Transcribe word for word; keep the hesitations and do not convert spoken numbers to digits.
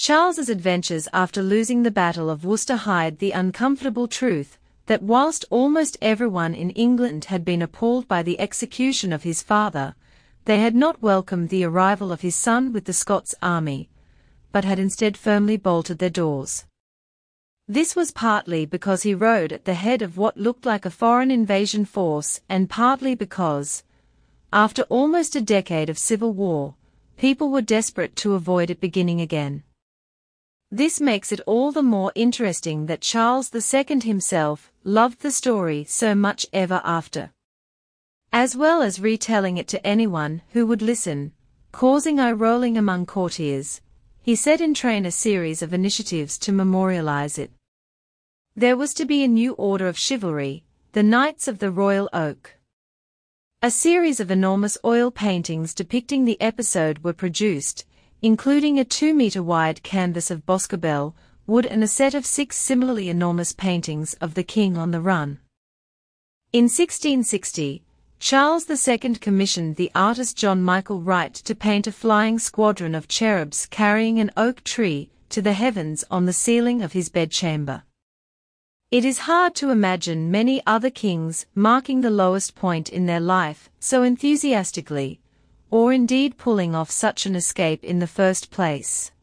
Charles's adventures after losing the Battle of Worcester hide the uncomfortable truth that whilst almost everyone in England had been appalled by the execution of his father, they had not welcomed the arrival of his son with the Scots army, but had instead firmly bolted their doors. This was partly because he rode at the head of what looked like a foreign invasion force, and partly because, after almost a decade of civil war, people were desperate to avoid it beginning again. This makes it all the more interesting that Charles the Second himself loved the story so much ever after. As well as retelling it to anyone who would listen, causing eye-rolling among courtiers, he set in train a series of initiatives to memorialize it. There was to be a new order of chivalry, the Knights of the Royal Oak. A series of enormous oil paintings depicting the episode were produced, including a two-metre-wide canvas of Boscobel wood and a set of six similarly enormous paintings of the King on the run. In sixteen sixty, Charles the Second commissioned the artist John Michael Wright to paint a flying squadron of cherubs carrying an oak tree to the heavens on the ceiling of his bedchamber. It is hard to imagine many other kings marking the lowest point in their life so enthusiastically, or indeed pulling off such an escape in the first place.